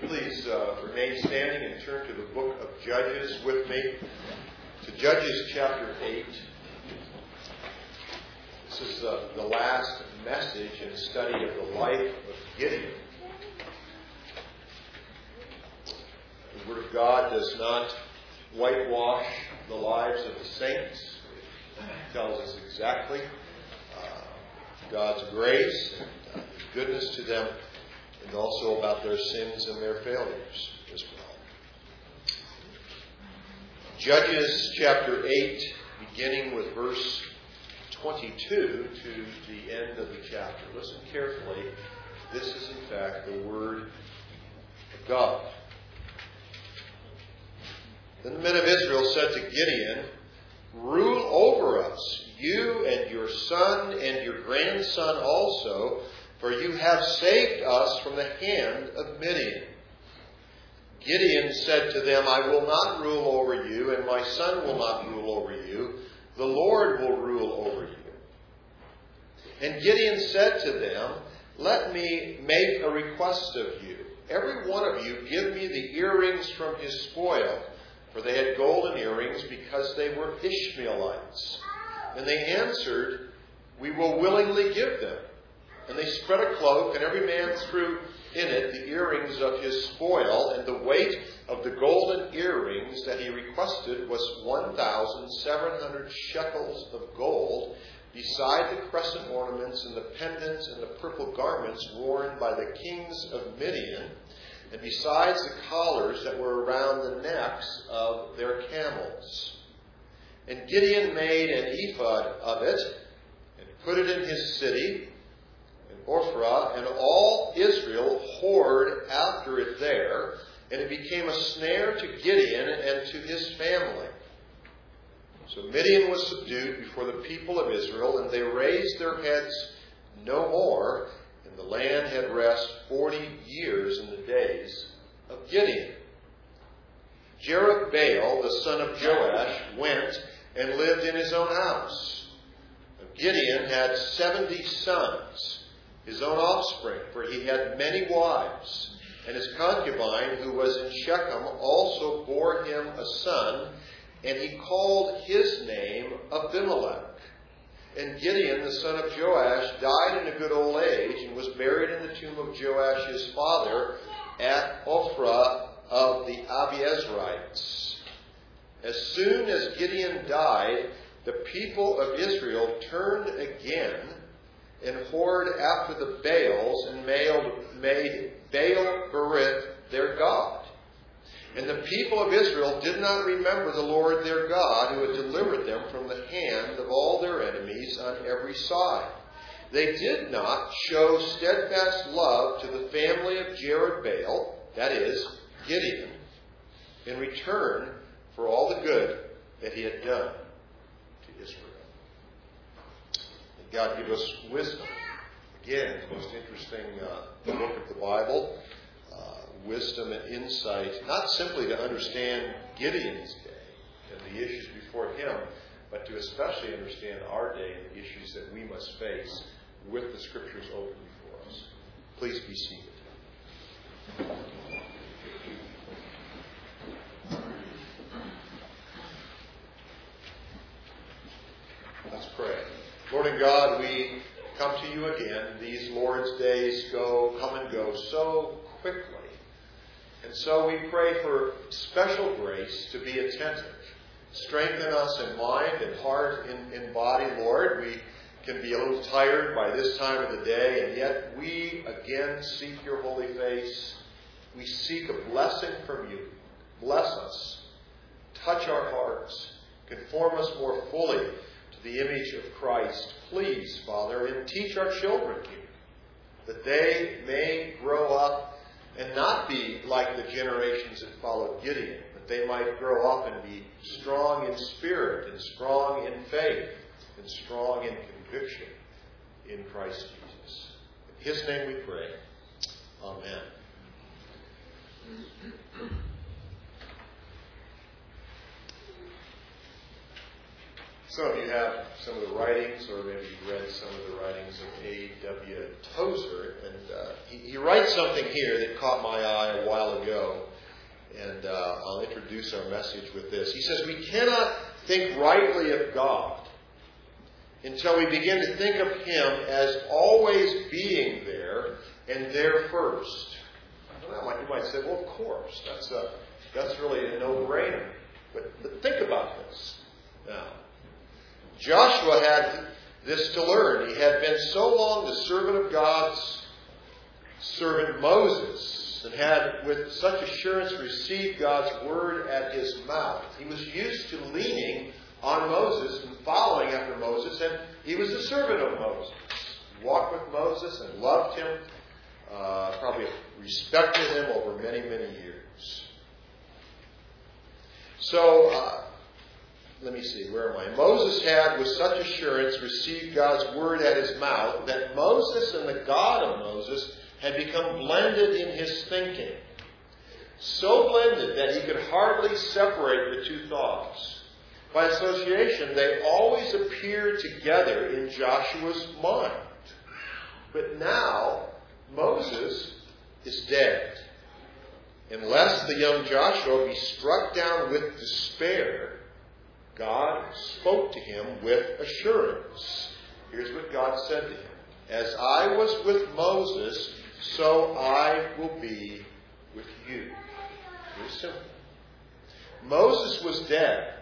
Please remain standing and turn to the book of Judges with me, to Judges chapter 8. This is the last message and study of the life of Gideon. The Word of God does not whitewash the lives of the saints. It tells us exactly God's grace and His goodness to them, and also about their sins and their failures as well. Judges chapter 8, beginning with verse 22 to the end of the chapter. Listen carefully. This is in fact the Word of God. Then the men of Israel said to Gideon, "Rule over us, you and your son and your grandson also, for you have saved us from the hand of Midian." Gideon said to them, "I will not rule over you, and my son will not rule over you. The Lord will rule over you." And Gideon said to them, "Let me make a request of you. Every one of you give me the earrings from his spoil." For they had golden earrings because they were Ishmaelites. And they answered, "We will willingly give them." And they spread a cloak, and every man threw in it the earrings of his spoil, and the weight of the golden earrings that he requested was 1,700 shekels of gold, beside the crescent ornaments and the pendants and the purple garments worn by the kings of Midian, and besides the collars that were around the necks of their camels. And Gideon made an ephod of it, and put it in his city, Ophrah, and all Israel whored after it there, and it became a snare to Gideon and to his family. So Midian was subdued before the people of Israel, and they raised their heads no more, and the land had rest 40 years in the days of Gideon. Jerubbaal, the son of Joash, went and lived in his own house. Gideon had 70 sons, his own offspring, for he had many wives. And his concubine, who was in Shechem, also bore him a son, and he called his name Abimelech. And Gideon, the son of Joash, died in a good old age, and was buried in the tomb of Joash his father at Ophrah of the Abiezrites. As soon as Gideon died, the people of Israel turned again and whored after the Baals, and made Baal-berith their god. And the people of Israel did not remember the Lord their God, who had delivered them from the hand of all their enemies on every side. They did not show steadfast love to the family of Jerubbaal, that is, Gideon, in return for all the good that he had done to Israel. May God give us wisdom. Again, the most interesting book of the Bible. Wisdom and insight, not simply to understand Gideon's day and the issues before him, but to especially understand our day and the issues that we must face with the Scriptures open before us. Please be seated. Let's pray. Lord and God, we come to you again. These Lord's days come and go so quickly. And so we pray for special grace to be attentive. Strengthen us in mind and heart, in body, Lord. We can be a little tired by this time of the day, and yet we again seek your holy face. We seek a blessing from you. Bless us. Touch our hearts. Conform us more fully to the image of Christ. Please, Father, and teach our children here, that they may grow up and not be like the generations that followed Gideon, but they might grow up and be strong in spirit, and strong in faith, and strong in conviction in Christ Jesus. In his name we pray. Amen. Some of you have some of the writings, or maybe you've read some of the writings of A.W. Tozer, and he writes something here that caught my eye a while ago, and I'll introduce our message with this. He says, we cannot think rightly of God until we begin to think of Him as always being there and there first. Well, like you might say, well, of course, that's really a no-brainer. But think about this now. Joshua had this to learn. He had been so long the servant of God's servant Moses, and had with such assurance received God's word at his mouth. He was used to leaning on Moses and following after Moses, and he was a servant of Moses. He walked with Moses and loved him, probably respected him over many, many years. So, let me see, where am I? Moses had, with such assurance, received God's word at his mouth, that Moses and the God of Moses had become blended in his thinking. So blended that he could hardly separate the two thoughts. By association, they always appeared together in Joshua's mind. But now, Moses is dead. Unless the young Joshua be struck down with despair, God spoke to him with assurance. Here's what God said to him. As I was with Moses, so I will be with you. Very simple. Moses was dead,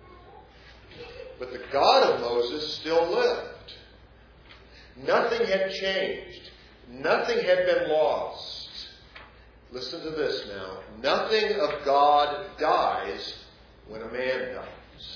but the God of Moses still lived. Nothing had changed. Nothing had been lost. Listen to this now. Nothing of God dies when a man dies.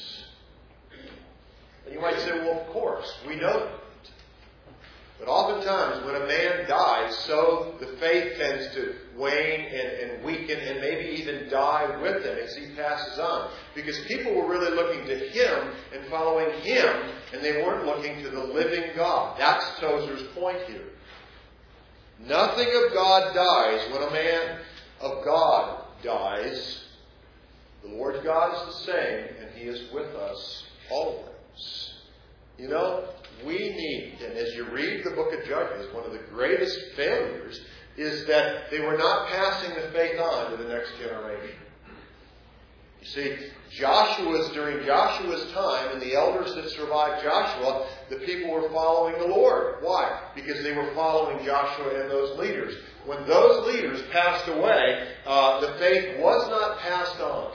And you might say, well, of course, we know that. But oftentimes, when a man dies, so the faith tends to wane and weaken and maybe even die with him as he passes on. Because people were really looking to him and following him, and they weren't looking to the living God. That's Tozer's point here. Nothing of God dies when a man of God dies. The Lord God is the same, and He is with us always. You know, we need, and as you read the book of Judges, one of the greatest failures is that they were not passing the faith on to the next generation. You see, during Joshua's time, and the elders that survived Joshua, the people were following the Lord. Why? Because they were following Joshua and those leaders. When those leaders passed away, the faith was not passed on.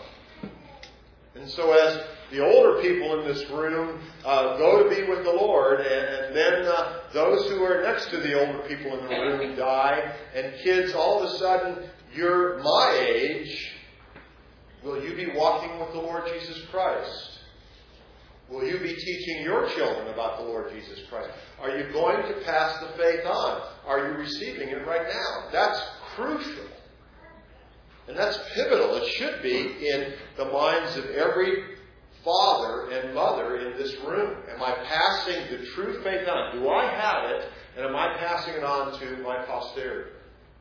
And so as the older people in this room go to be with the Lord, and then those who are next to the older people in the room die, and kids, all of a sudden, you're my age, will you be walking with the Lord Jesus Christ? Will you be teaching your children about the Lord Jesus Christ? Are you going to pass the faith on? Are you receiving it right now? That's crucial. And that's pivotal. It should be in the minds of every father and mother in this room. Am I passing the true faith on? Do I have it? And am I passing it on to my posterity?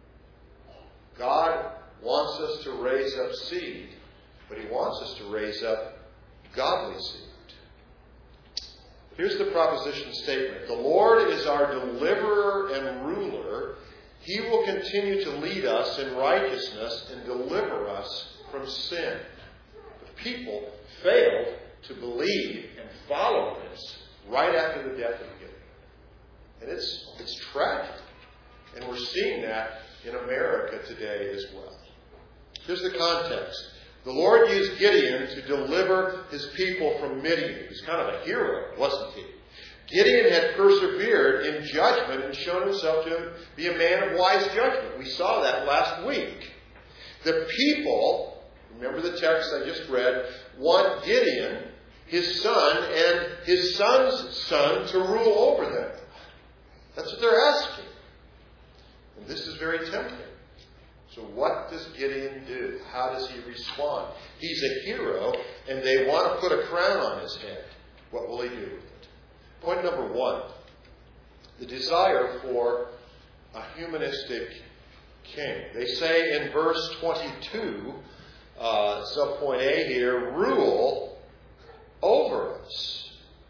God wants us to raise up seed, but He wants us to raise up godly seed. Here's the proposition statement. The Lord is our deliverer and ruler. He will continue to lead us in righteousness and deliver us from sin. The people failed to believe and follow this right after the death of Gideon. And it's tragic. And we're seeing that in America today as well. Here's the context. The Lord used Gideon to deliver His people from Midian. He was kind of a hero, wasn't he? Gideon had persevered in judgment and shown himself to be a man of wise judgment. We saw that last week. The people, remember the text I just read, want Gideon, his son, and his son's son to rule over them. That's what they're asking. And this is very tempting. So what does Gideon do? How does he respond? He's a hero, and they want to put a crown on his head. What will he do with it? Point number one, the desire for a humanistic king. They say in verse 22, subpoint A here, rule over us.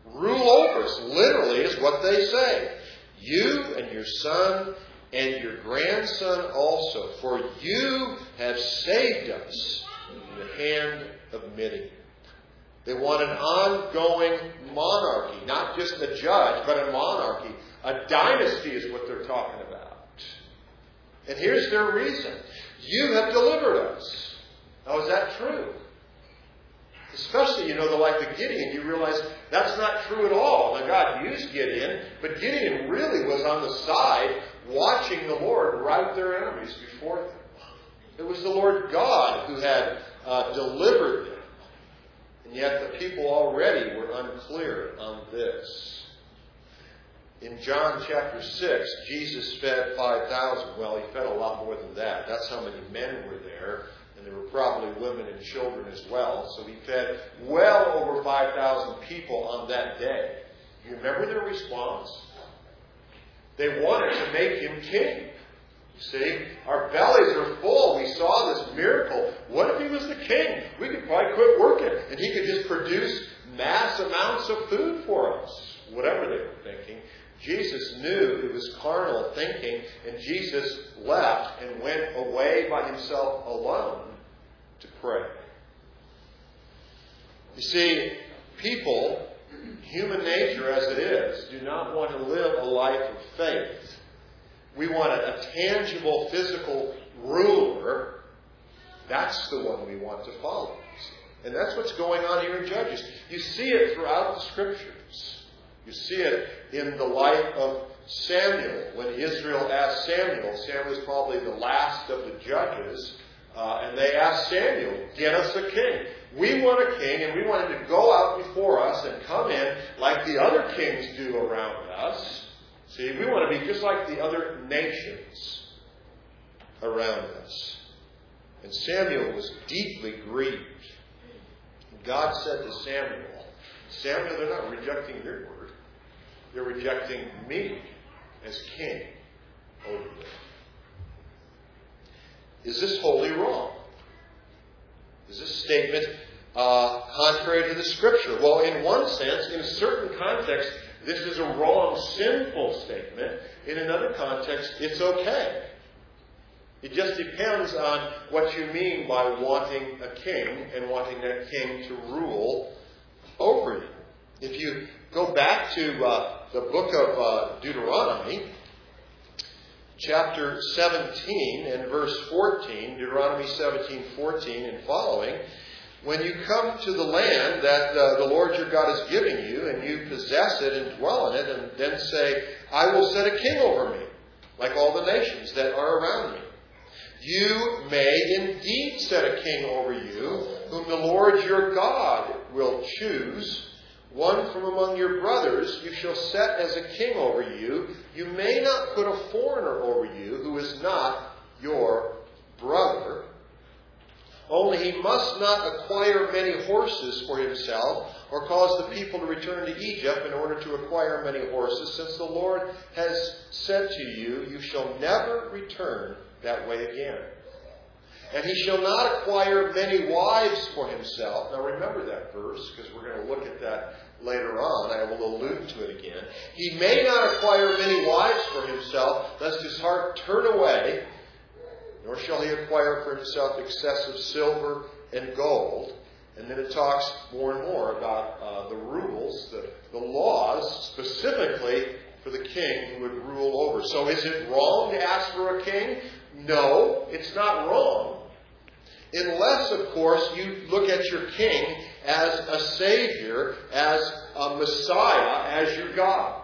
Rule over us, literally, is what they say. You and your son and your grandson also, for you have saved us from the hand of Midian. They want an ongoing monarchy, not just a judge, but a monarchy. A dynasty is what they're talking about. And here's their reason. You have delivered us. Now, is that true? Especially, the life of Gideon, you realize that's not true at all. Now, God used Gideon, but Gideon really was on the side watching the Lord right their enemies before them. It was the Lord God who had delivered them. And yet the people already were unclear on this. In John chapter 6, Jesus fed 5,000. Well, he fed a lot more than that. That's how many men were there. And there were probably women and children as well. So he fed well over 5,000 people on that day. You remember their response? They wanted to make him king. You see, our bellies are full. We saw this miracle. What if he was the king? We could probably quit working and he could just produce mass amounts of food for us. Whatever they were thinking. Jesus knew it was carnal thinking, and Jesus left and went away by himself alone to pray. You see, people, human nature as it is, do not want to live a life of faith. We want a tangible, physical ruler. That's the one we want to follow. And that's what's going on here in Judges. You see it throughout the Scriptures. You see it in the life of Samuel. When Israel asked Samuel, Samuel was probably the last of the judges, and they asked Samuel, get us a king. We want a king, and we want him to go out before us and come in like the other kings do around us. See, we want to be just like the other nations around us. And Samuel was deeply grieved. God said to Samuel, Samuel, they're not rejecting your word. They're rejecting me as king over them. Is this wholly wrong? Is this statement contrary to the Scripture? Well, in one sense, in a certain context, this is a wrong, sinful statement. In another context, it's okay. It just depends on what you mean by wanting a king and wanting that king to rule over you. If you go back to the book of Deuteronomy, chapter 17 and verse 14, Deuteronomy 17:14 and following, when you come to the land that the Lord your God is giving you, and you possess it and dwell in it, and then say, I will set a king over me, like all the nations that are around me. You may indeed set a king over you, whom the Lord your God will choose. One from among your brothers you shall set as a king over you. You may not put a foreigner over you who is not your brother. Only he must not acquire many horses for himself, or cause the people to return to Egypt in order to acquire many horses, since the Lord has said to you, you shall never return that way again. And he shall not acquire many wives for himself. Now remember that verse, because we're going to look at that later on. I will allude to it again. He may not acquire many wives for himself, lest his heart turn away, nor shall he acquire for himself excessive silver and gold. And then it talks more and more about the rules, the laws, specifically for the king who would rule over. So is it wrong to ask for a king? No, it's not wrong. Unless, of course, you look at your king as a Savior, as a Messiah, as your God.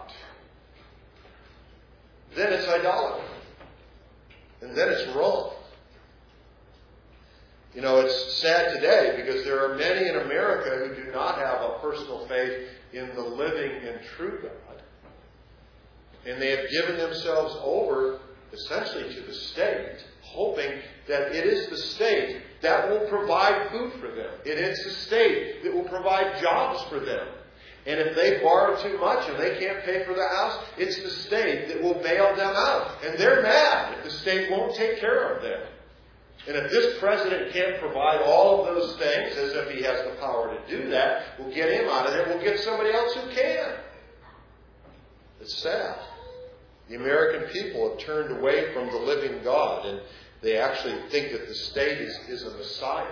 Then it's idolatry. And then it's wrong. You know, it's sad today because there are many in America who do not have a personal faith in the living and true God. And they have given themselves over essentially to the state, hoping that it is the state that will provide food for them. It is the state that will provide jobs for them. And if they borrow too much and they can't pay for the house, it's the state that will bail them out. And they're mad if the state won't take care of them. And if this president can't provide all of those things, as if he has the power to do that, we'll get him out of there. We'll get somebody else who can. It's sad. The American people have turned away from the living God, and they actually think that the state is a Messiah,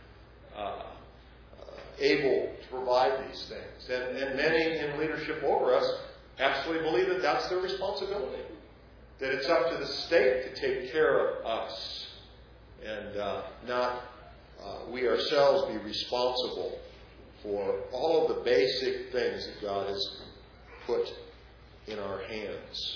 able to provide these things. And many in leadership over us absolutely believe that that's their responsibility. That it's up to the state to take care of us, and not we ourselves be responsible for all of the basic things that God has put in our hands.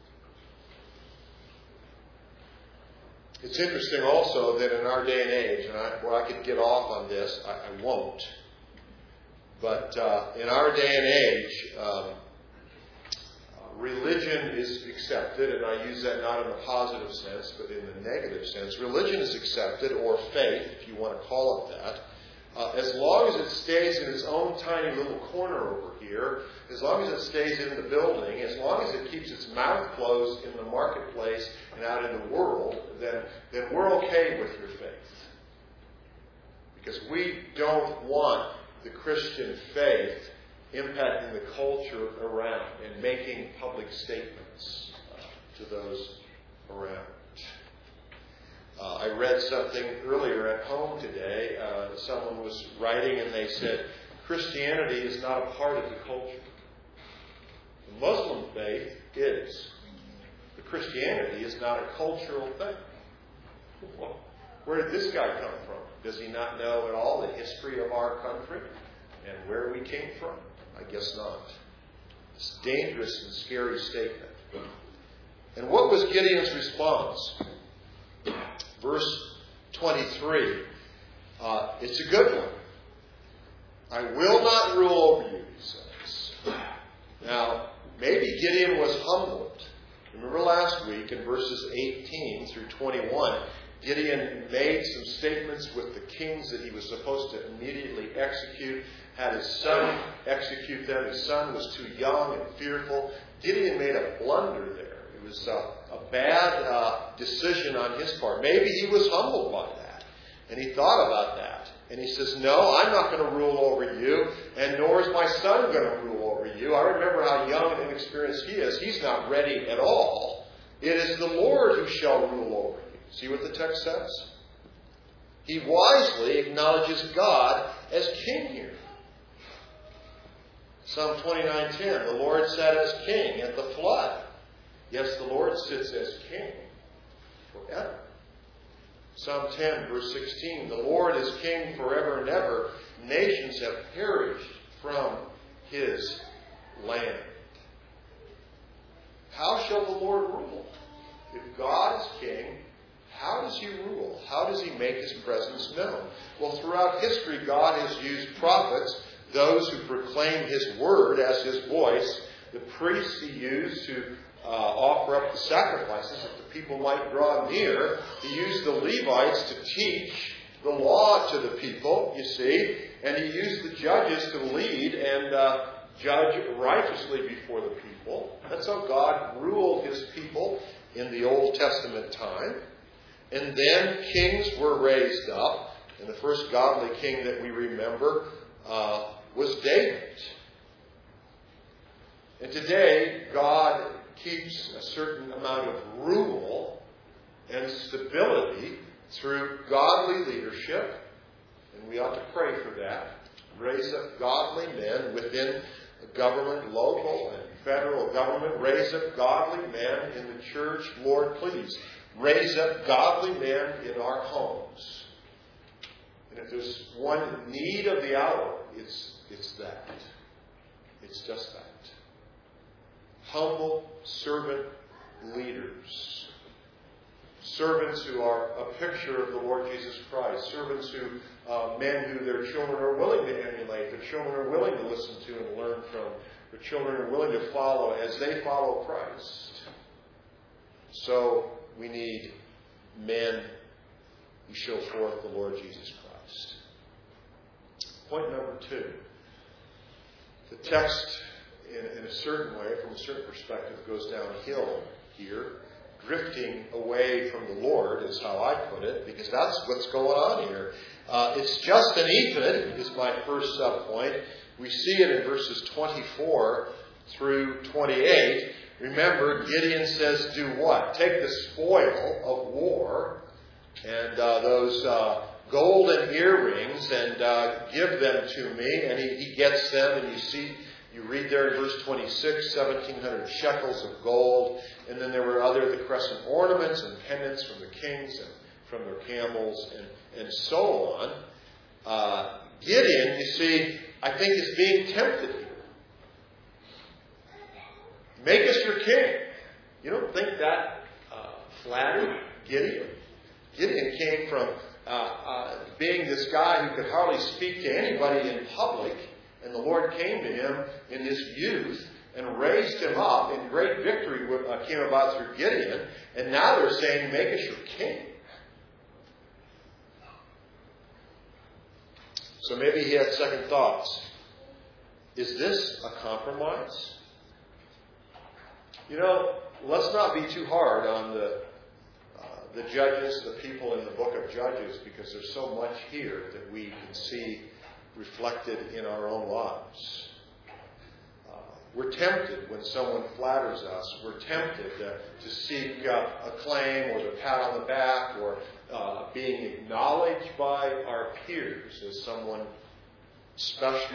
It's interesting also that in our day and age, and I could get off on this, I won't, but in our day and age, religion is accepted, and I use that not in the positive sense, but in the negative sense. Religion is accepted, or faith, if you want to call it that, as long as it stays in its own tiny little corner over here, as long as it stays in the building, as long as it keeps its mouth closed in the marketplace and out in the world, then we're okay with your faith. Because we don't want the Christian faith impacting the culture around and making public statements to those around. I read something earlier at home today. Someone was writing and they said, Christianity is not a part of the culture. The Muslim faith is. But Christianity is not a cultural thing. Well, where did this guy come from? Does he not know at all the history of our country and where we came from? I guess not. It's a dangerous and scary statement. And what was Gideon's response? Verse 23. It's a good one. I will not rule over you, he says. Now, maybe Gideon was humbled. Remember last week in verses 18 through 21, Gideon made some statements with the kings that he was supposed to immediately execute, had his son execute them. His son was too young and fearful. Gideon made a blunder there. It was a bad decision on his part. Maybe he was humbled by that. And he thought about that. And he says, no, I'm not going to rule over you, and nor is my son going to rule over you. I remember how young and inexperienced he is. He's not ready at all. It is the Lord who shall rule over you. See what the text says? He wisely acknowledges God as king here. Psalm 29:10, the Lord sat as king at the flood. Yes, the Lord sits as king forever. Psalm 10, verse 16, the Lord is king forever and ever. Nations have perished from his land. How shall the Lord rule? If God is king, how does he rule? How does he make his presence known? Well, throughout history, God has used prophets, those who proclaim his word as his voice. The priests he used to offer up the sacrifices that the people might draw near. He used the Levites to teach the law to the people, you see. And he used the judges to lead and judge righteously before the people. That's how God ruled his people in the Old Testament time. And then kings were raised up. And the first godly king that we remember was David. And today, God keeps a certain amount of rule and stability through godly leadership. And we ought to pray for that. Raise up godly men within the government, local and federal government. Raise up godly men in the church. Lord, please, raise up godly men in our homes. And if there's one need of the hour, it's that. It's just that. Humble servant leaders. Servants who are a picture of the Lord Jesus Christ. Servants who, men who their children are willing to emulate. Their children are willing to listen to and learn from. Their children are willing to follow as they follow Christ. So we need men who show forth the Lord Jesus Christ. Point number 2. The text, in a certain way, from a certain perspective, goes downhill here. drifting away from the Lord, is how I put it, because that's what's going on here. It's just an ephod, is my first sub-point. We see it in verses 24 through 28. Remember, Gideon says, do what? Take the spoil of war and those golden earrings and give them to me. And he gets them, and you read there in verse 26, 1,700 shekels of gold. And then there were the crescent ornaments and pendants from the kings and from their camels and so on. Gideon, you see, I think is being tempted here. Make us your king. You don't think that flattered Gideon? Gideon came from being this guy who could hardly speak to anybody in public, and the Lord came to him in his youth and raised him up, and great victory came about through Gideon, and now they're saying, make us your king. So maybe he had second thoughts. Is this a compromise? Let's not be too hard on the judges, the people in the book of Judges, because there's so much here that we can see reflected in our own lives. We're tempted when someone flatters us. We're tempted to seek acclaim or the pat on the back or being acknowledged by our peers as someone special.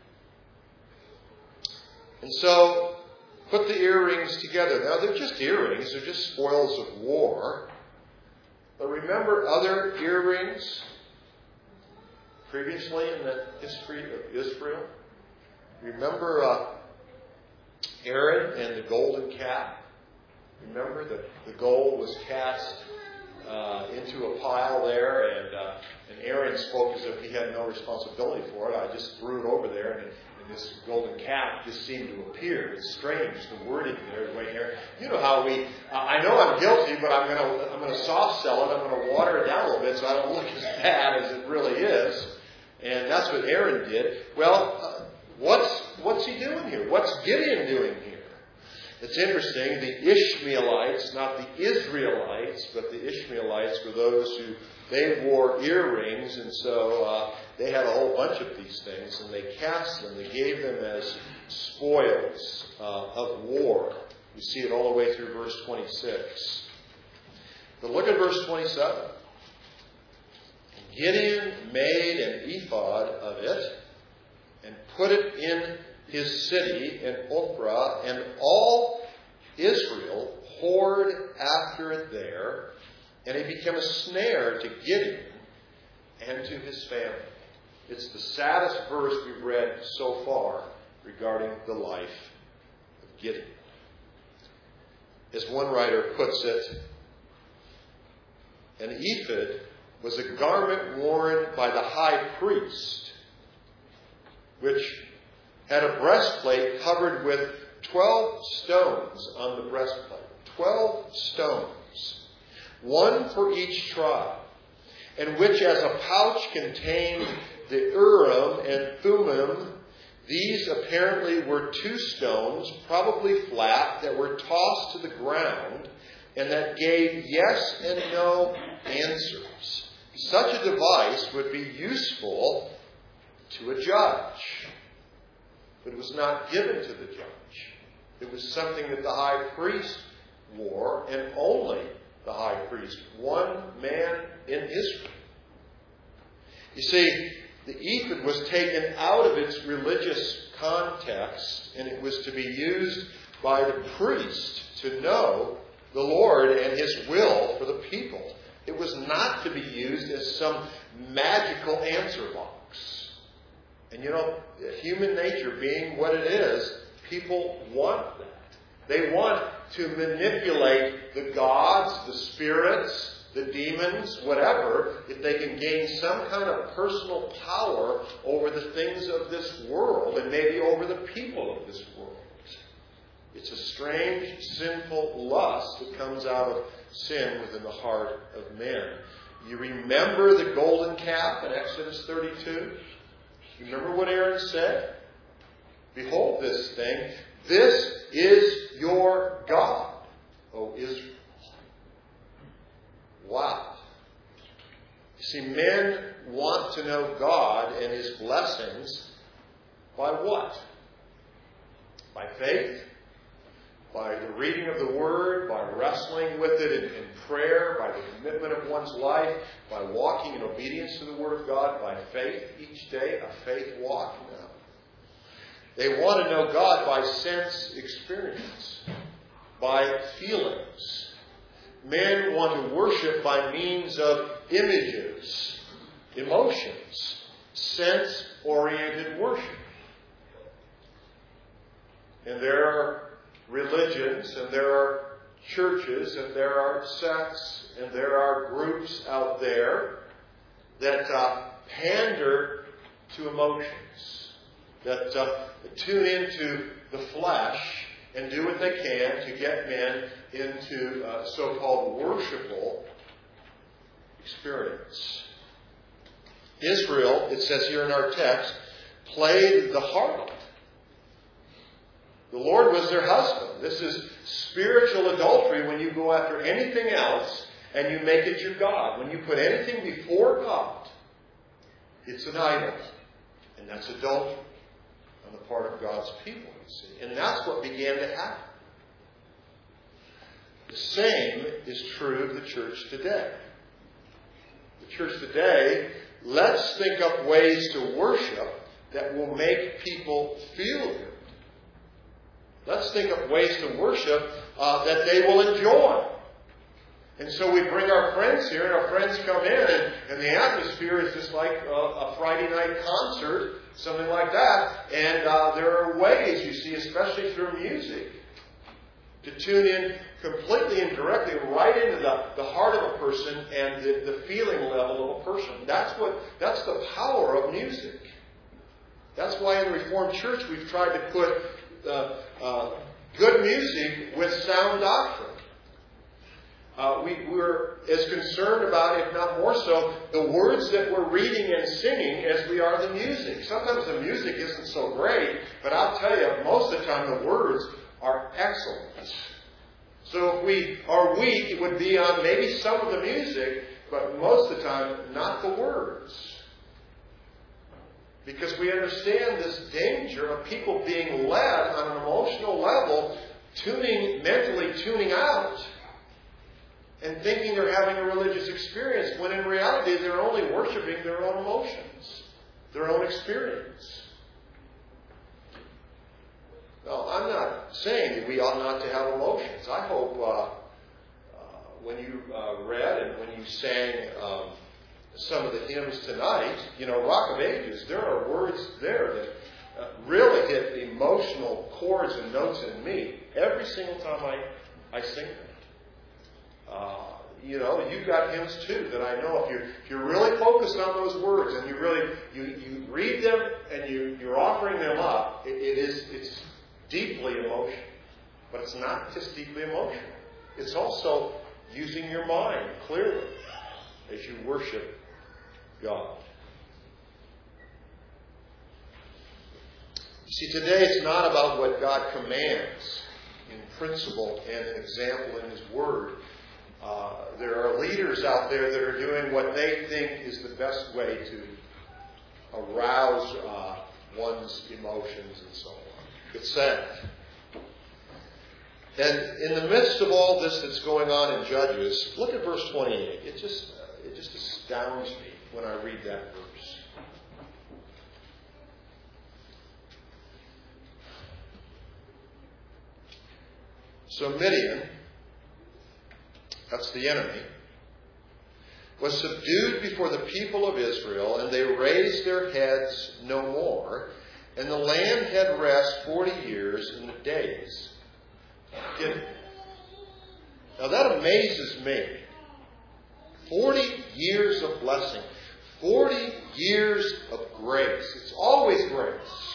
And so, put the earrings together. Now, they're just earrings. They're just spoils of war. But remember other earrings previously in the history of Israel? Remember Aaron and the golden calf? Remember that the gold was cast into a pile there, and Aaron spoke as if he had no responsibility for it. I just threw it over there, and this golden calf just seemed to appear. It's strange, the wording there, right here. You know how I know I'm guilty, but I'm going to soft sell it. I'm going to water it down a little bit so I don't look as bad as it really is. And that's what Aaron did. Well, what's he doing here? What's Gideon doing here? It's interesting. The Ishmaelites, not the Israelites, but the Ishmaelites were those who they wore earrings, and so they had a whole bunch of these things, and they cast them. They gave them as spoils of war. You see it all the way through verse 26. But look at verse 27. Gideon made an ephod of it and put it in his city in Ophrah, and all Israel whored after it there, and it became a snare to Gideon and to his family. It's the saddest verse we've read so far regarding the life of Gideon. As one writer puts it, an ephod was a garment worn by the high priest, which had a breastplate covered with 12 stones on the breastplate. 12 stones, one for each tribe, and which as a pouch contained the Urim and Thummim. These apparently were 2 stones, probably flat, that were tossed to the ground and that gave yes and no answers. Such a device would be useful to a judge, but it was not given to the judge. It was something that the high priest wore, and only the high priest, one man in Israel. You see, the ephod was taken out of its religious context, and it was to be used by the priest to know the Lord and His will for the people. It was not to be used as some magical answer box. And human nature being what it is, people want that. They want to manipulate the gods, the spirits, the demons, whatever, if they can gain some kind of personal power over the things of this world and maybe over the people of this world. It's a strange, sinful lust that comes out of sin within the heart of men. You remember the golden calf in Exodus 32? You remember what Aaron said? Behold this thing. This is your God, O Israel. Wow. You see, men want to know God and His blessings by what? By faith, by the reading of the Word, by wrestling with it in prayer, by the commitment of one's life, by walking in obedience to the Word of God, by faith each day, a faith walk now. They want to know God by sense experience, by feelings. Men want to worship by means of images, emotions, sense-oriented worship. And there are religions, and there are churches, and there are sects, and there are groups out there that pander to emotions, that tune into the flesh and do what they can to get men into so-called worshipful experience. Israel, it says here in our text, played the harlot. The Lord was their husband. This is spiritual adultery when you go after anything else and you make it your God. When you put anything before God, it's an idol. And that's adultery on the part of God's people, you see. And that's what began to happen. The same is true of the church today. The church today, let's think up ways to worship that will make people feel good. Let's think of ways to worship that they will enjoy. And so we bring our friends here, and our friends come in, and the atmosphere is just like a Friday night concert, something like that. And there are ways, you see, especially through music, to tune in completely and directly right into the heart of a person and the feeling level of a person. That's the power of music. That's why in the Reformed Church we've tried to put good music with sound doctrine. We're as concerned about, if not more so, the words that we're reading and singing as we are the music. Sometimes the music isn't so great, but I'll tell you, most of the time the words are excellent. So if we are weak, it would be on maybe some of the music, but most of the time, not the words. Because we understand this danger of people being led on an emotional level, mentally tuning out, and thinking they're having a religious experience, when in reality they're only worshiping their own emotions, their own experience. Now, I'm not saying that we ought not to have emotions. I hope when you read and when you sang some of the hymns tonight, Rock of Ages, there are words there that really hit the emotional chords and notes in me every single time I sing them. You've got hymns too that I know if you're really focused on those words and you read them and you're offering them up, it's deeply emotional. But it's not just deeply emotional. It's also using your mind clearly as you worship God. You see, today it's not about what God commands in principle and an example in His Word. There are leaders out there that are doing what they think is the best way to arouse one's emotions and so on. It's sad. And in the midst of all this that's going on in Judges, look at verse 28. It just astounds me when I read that verse. So Midian, that's the enemy, was subdued before the people of Israel, and they raised their heads no more, and the land had rest 40 years in the days. Now that amazes me. 40 years of blessing. 40 years of grace. It's always grace.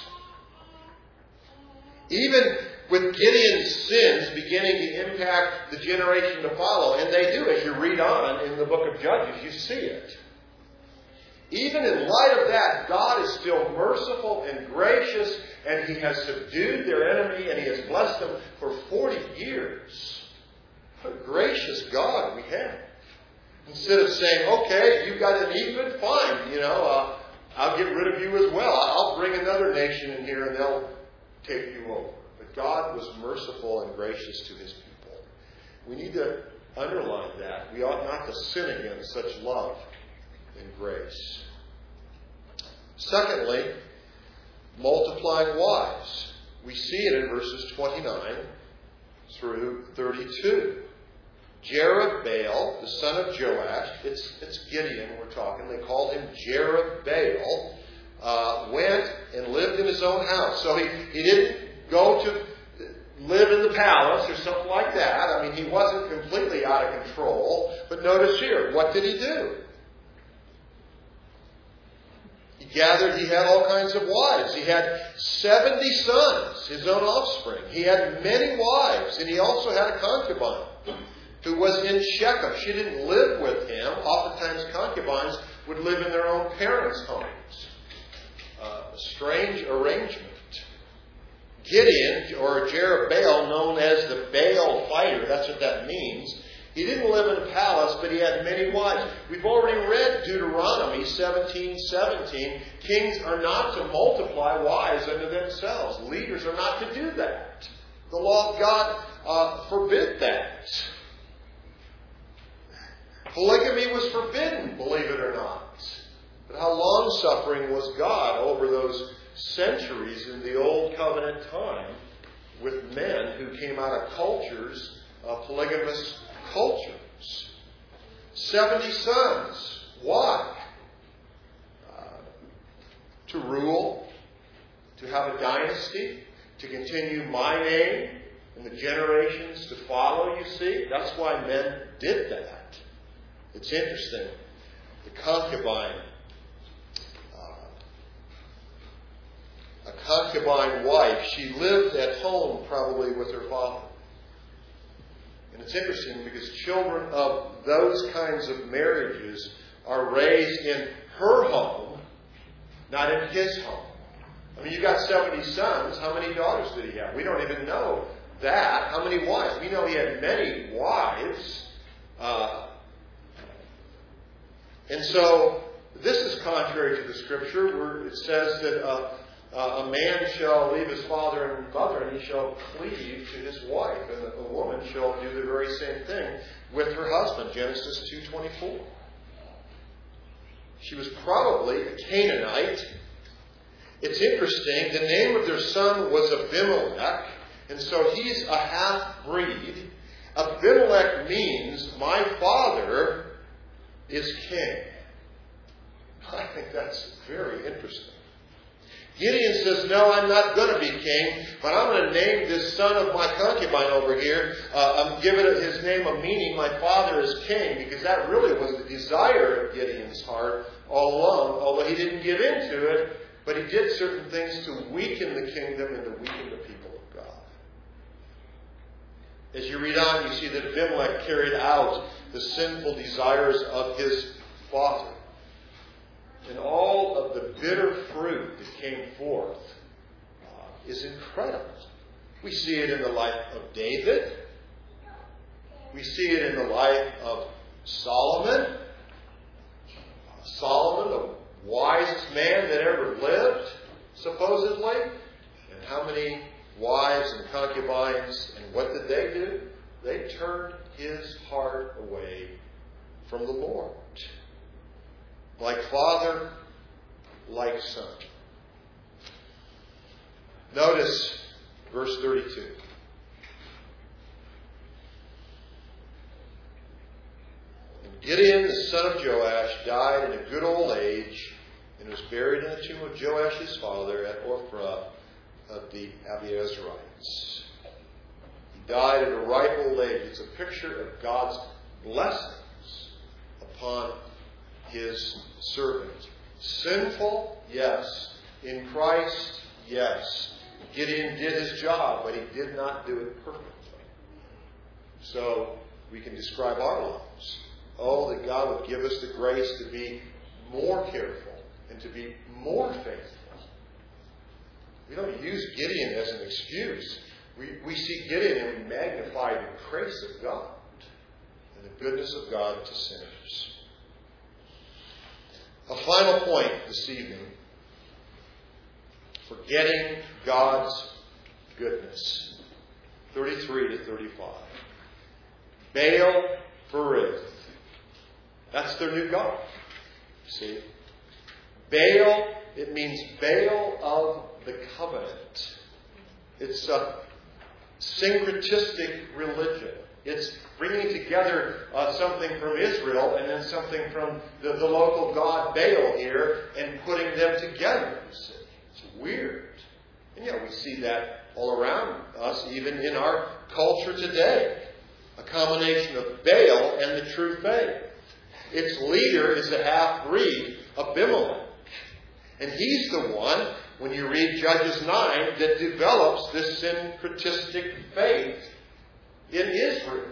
Even with Gideon's sins beginning to impact the generation to follow, and they do as you read on in the book of Judges, you see it. Even in light of that, God is still merciful and gracious, and He has subdued their enemy, and He has blessed them for 40 years. What a gracious God we have. Instead of saying, okay, you got an Ephod, fine, I'll get rid of you as well. I'll bring another nation in here and they'll take you over. But God was merciful and gracious to his people. We need to underline that. We ought not to sin against such love and grace. Secondly, multiplying wives. We see it in verses 29 through 32. Jerubbaal, the son of Joash, it's Gideon we're talking, they called him Jerubbaal, went and lived in his own house. So he didn't go to live in the palace or something like that. I mean, he wasn't completely out of control. But notice here, what did he do? He had all kinds of wives. He had 70 sons, his own offspring. He had many wives, and he also had a concubine who was in Shechem. She didn't live with him. Oftentimes concubines would live in their own parents' homes. A strange arrangement. Gideon, or Jerubbaal, known as the Baal fighter, that's what that means. He didn't live in a palace, but he had many wives. We've already read Deuteronomy 17:17. Kings are not to multiply wives unto themselves. Leaders are not to do that. The law of God forbid that. Polygamy was forbidden, believe it or not. But how long-suffering was God over those centuries in the Old Covenant time with men who came out of cultures, polygamous cultures. 70 sons. Why? To rule, to have a dynasty, to continue my name and the generations to follow, you see. That's why men did that. It's interesting. The concubine, a concubine wife, she lived at home probably with her father. And it's interesting because children of those kinds of marriages are raised in her home, not in his home. I mean, you got 70 sons. How many daughters did he have? We don't even know that. How many wives? We know he had many wives. And so, this is contrary to the Scripture, where it says that a man shall leave his father and mother, and he shall cleave to his wife. And a woman shall do the very same thing with her husband. Genesis 2:24. She was probably a Canaanite. It's interesting. The name of their son was Abimelech. And so he's a half-breed. Abimelech means, my father is king. I think that's very interesting. Gideon says, no, I'm not going to be king, but I'm going to name this son of my concubine over here. I'm giving his name a meaning. My father is king, because that really was the desire of Gideon's heart all along, although he didn't give in to it, but he did certain things to weaken the kingdom and to weaken the people of God. As you read on, you see that Abimelech carried out the sinful desires of his father. And all of the bitter fruit that came forth is incredible. We see it in the life of David. We see it in the life of Solomon. Solomon, the wisest man that ever lived, supposedly. And how many wives and concubines, and what did they do? They turned his heart away from the Lord. Like father, like son. Notice verse 32. And Gideon, the son of Joash, died in a good old age and was buried in the tomb of Joash his father at Ophrah of the Abiezrites. He died at a ripe old age. It's a picture of God's blessings upon his servant. Sinful? Yes. In Christ? Yes. Gideon did his job, but he did not do it perfectly. So, we can describe our lives. Oh, that God would give us the grace to be more careful and to be more faithful. We don't use Gideon as an excuse. We see Gideon and we magnify the grace of God. and the goodness of God to sinners. A final point this evening. Forgetting God's goodness. 33 to 35. Baal Berith. That's their new god. See? Baal, it means Baal of the covenant. It's a syncretistic religion. It's bringing together something from Israel and then something from the local god Baal here and putting them together. It's weird. And yet we see that all around us, even in our culture today. A combination of Baal and the true faith. Its leader is the half-breed, Abimelech. And he's the one, when you read Judges 9, that develops this syncretistic faith in Israel.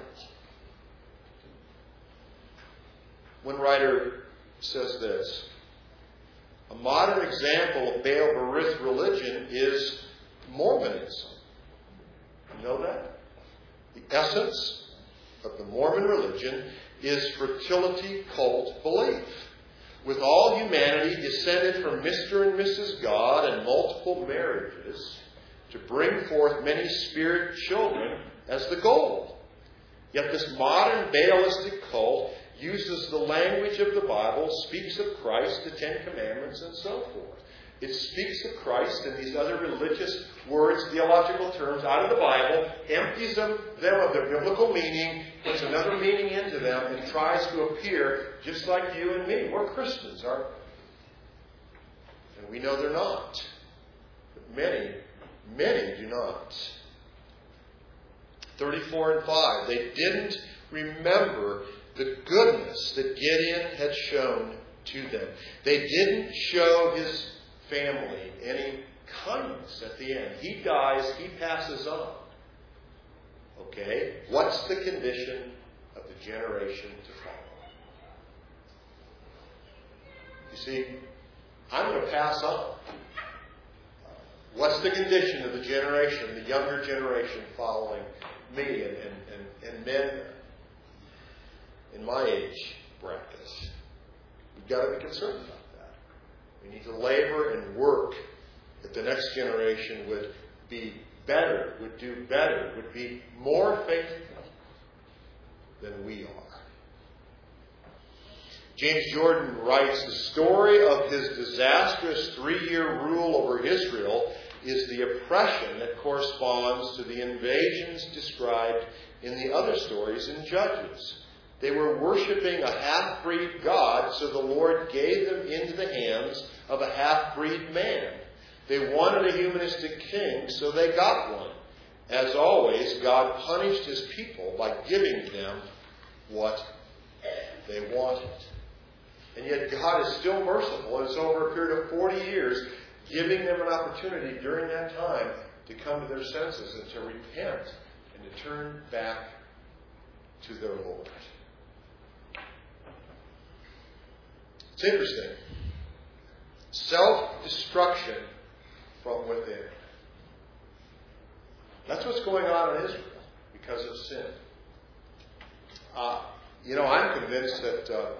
One writer says this: a modern example of Baal Berith religion is Mormonism. You know that? The essence of the Mormon religion is fertility cult belief, with all humanity descended from Mr. and Mrs. God and multiple marriages to bring forth many spirit children as the goal. Yet this modern Baalistic cult uses the language of the Bible, speaks of Christ, the Ten Commandments, and so forth. It speaks of Christ and these other religious words, theological terms, out of the Bible, empties them of their biblical meaning, puts another meaning into them, and tries to appear just like you and me. We're Christians, aren't we? And we know they're not. But many do not. 34 and 5. They didn't remember the goodness that Gideon had shown to them. They didn't show his family any kindness at the end. He dies, he passes on. Okay? What's the condition of the generation to follow? You see, I'm going to pass on. What's the condition of the generation, the younger generation following me and men in my age bracket? We've got to be concerned about that. We need to labor and work that the next generation would be better, would do better, would be more faithful than we are. James Jordan writes, the story of his disastrous 3-year rule over Israel is the oppression that corresponds to the invasions described in the other stories in Judges. They were worshiping a half-breed God, so the Lord gave them into the hands of a half-breed man. They wanted a humanistic king, so they got one. As always, God punished his people by giving them what they wanted. And yet God is still merciful, and it's over a period of 40 years, giving them an opportunity during that time to come to their senses and to repent and to turn back to their Lord. It's interesting. Self-destruction from within. That's what's going on in Israel because of sin. I'm convinced that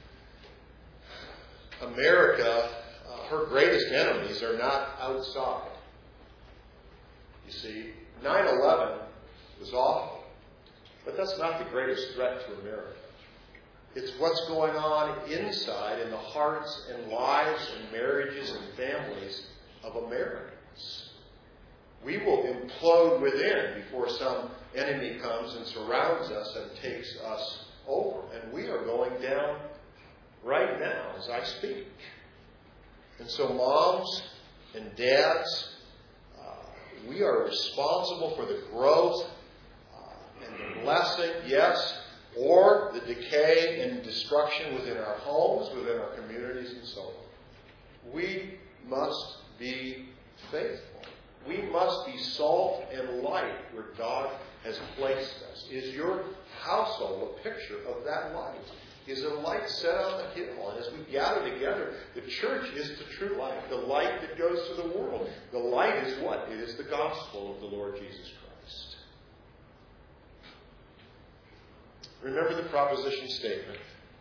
America, her greatest enemies are not outside. You see, 9/11 was awful, but that's not the greatest threat to America. It's what's going on inside in the hearts and lives and marriages and families of Americans. We will implode within before some enemy comes and surrounds us and takes us over. And we are going down right now as I speak. And so moms and dads, we are responsible for the growth and the blessing, yes, or the decay and destruction within our homes, within our communities, and so on. We must be faithful. We must be salt and light where God has placed us. Is your household a picture of that light? Is a light set on the hill? And as we gather together, the church is the true light, the light that goes to the world. The light is what? It is the gospel of the Lord Jesus Christ. remember the proposition statement.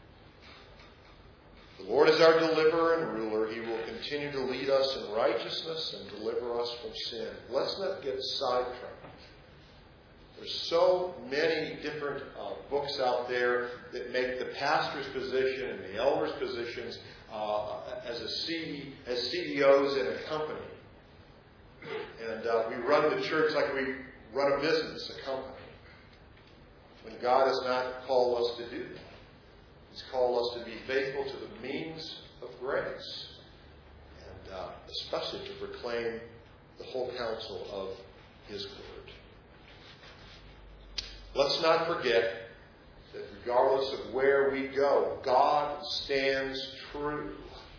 The Lord is our deliverer and ruler. He will continue to lead us in righteousness and deliver us from sin. Let's not get sidetracked. There's so many different books out there that make the pastor's position and the elder's positions as CEOs in a company. And we run the church like we run a business, a company. When God has not called us to do that. He's called us to be faithful to the means of grace. And especially to proclaim the whole counsel of His Word. Let's not forget that regardless of where we go, God stands true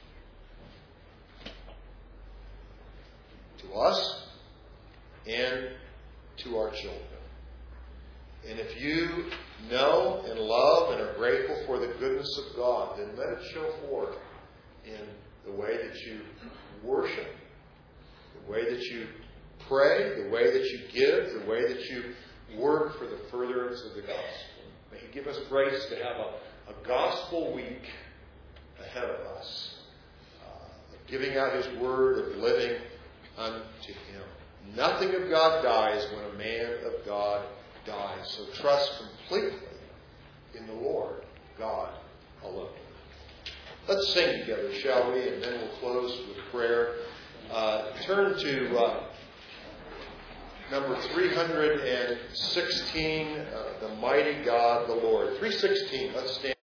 to us and to our children. And if you know and love and are grateful for the goodness of God, then let it show forth in the way that you worship, the way that you pray, the way that you give, the way that you work for the furtherance of the gospel. May He give us grace to have a gospel week ahead of us, of giving out His word, of living unto Him. Nothing of God dies when a man of God dies. So trust completely in the Lord God alone. Let's sing together, shall we? And then we'll close with prayer. Turn to number 316, The Mighty God, the Lord. 316, let's stand.